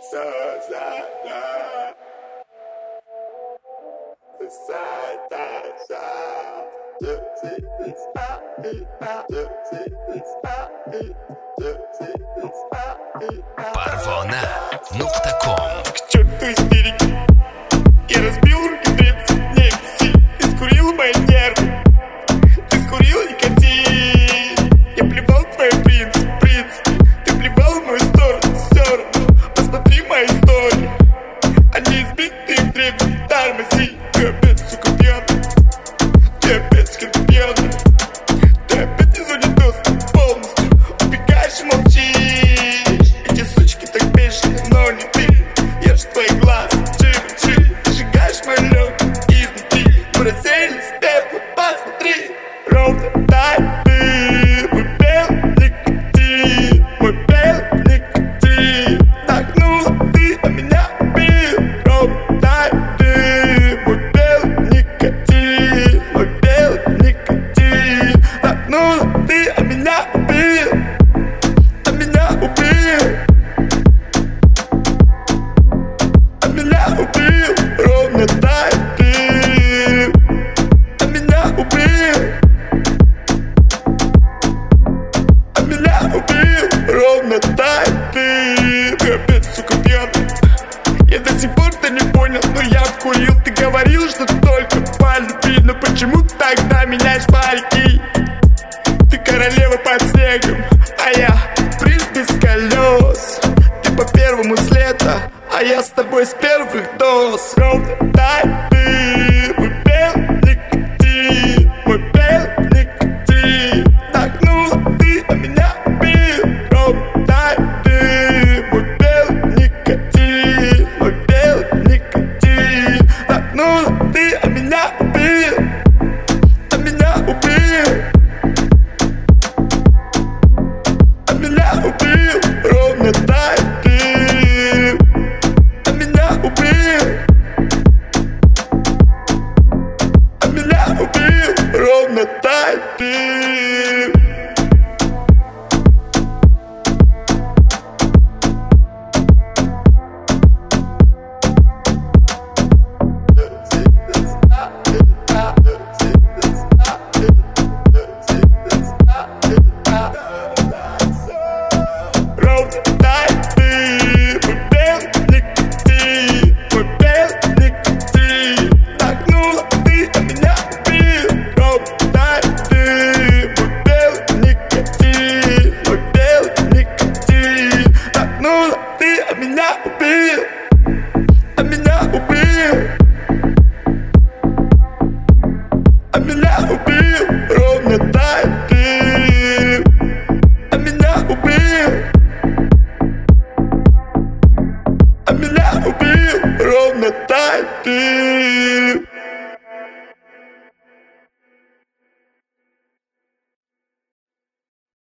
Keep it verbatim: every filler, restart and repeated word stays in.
Parvona точка ком. К черту истерики. Я разбил руки древца, не виси. Ты скурил мои нервы. Ты скурил никотин. Я плевал в твои принципы, принципы. Ты плевал в мою сторону, все равно. Посмотри мои истории. Они избитые в древних тормози. Ты опять, сука, пьяный. Ты опять, сука, пьяный. Ты опять не зоне доступа полностью. Убегаешь и молчишь. Эти сучки так бешеные, но не ты. Я ж твои глаза, чик-чик. Ты сжигаешь мой лед изнутри. Мы разделись, пепла, посмотри. Ровно так ты. Мой белый никотин. Мой белый никотин. Нагнула ты, а меня убил. Ровно так ты. Мой белый никотин. Мой белый никотин. Нагнула ты, а меня убил. А меня убил. А меня убил. Ровно так ты. А меня убил. А меня убил. Ровно так ты. Ты опять, сука, пьяный. Я до сих пор-то не понял, но я вкурил. Ты говорил, что только по любви. Но почему тогда меняешь парики? Ты королева под снегом, а я принц без колес. Ты по первому с лета, а я с тобой с первых доз. Ровно так ты. Мой белый никотин. Мой белый никотин. Нагнула ты, а меня убил. Ровно так ты. Мой белый никотин. Мой белый никотин. Нагнула ты, а меня убил. А меня убил. А меня убил. Ровно так ты. А меня убил. А меня убил. Ровно так ты. Ровно так ты. Мой белый никотин. Мой белый никотин. Нагнула ты, а меня убил. Ровно так ты. Мой белый никотин. Мой белый никотин. Нагнула ты, а меня убил. А меня убил. А меня убил. Ровно так ты. А меня убил. А меня убил. Ровно так ты.